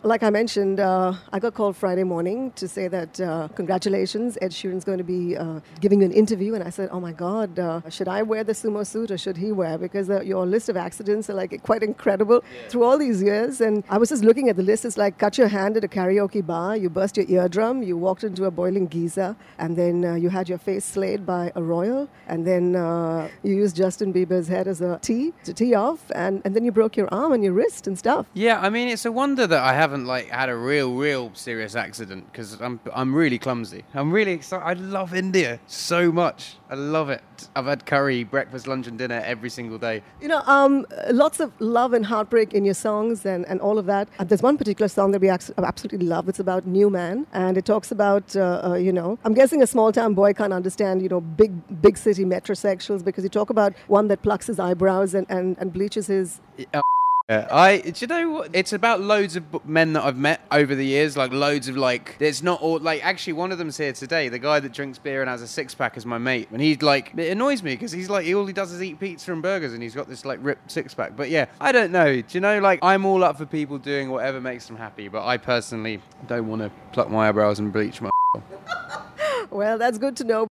like I mentioned, I got called Friday morning to say that congratulations, Ed Sheeran's going to be giving an interview. And I said, oh my God, should I wear the sumo suit or should he wear? Because your list of accidents are like quite incredible through all these years. And I was just looking at the list. It's like cut your hand at a karaoke bar, you burst your eardrum, you walked into a boiling geyser, and then you had your face slayed by a royal, and then you used Justin Bieber's head as a tee to tee off, and then you broke your arm and your wrist and stuff. Yeah, I mean, it's a wonder that I haven't like had a real serious accident, because I'm really clumsy. I'm really excited. I love India so much. I love it. I've had curry, breakfast, lunch and dinner every single day. You know, lots of love and heartbreak in your songs and all of that. There's one particular song that we absolutely love. It's about New Man, and it talks about, I'm guessing a small-town boy can't understand, big city metrosexuals, because you talk about one that plucks his eyebrows and bleaches his... Do you know what? It's about loads of men that I've met over the years, like loads of it's not all, like, actually one of them's here today, the guy that drinks beer and has a six-pack is my mate, and he's like, it annoys me because he's like, all he does is eat pizza and burgers and he's got this like ripped six-pack. But yeah, I don't know, do you know, like, I'm all up for people doing whatever makes them happy, but I personally don't want to pluck my eyebrows and bleach my... Well, that's good to know.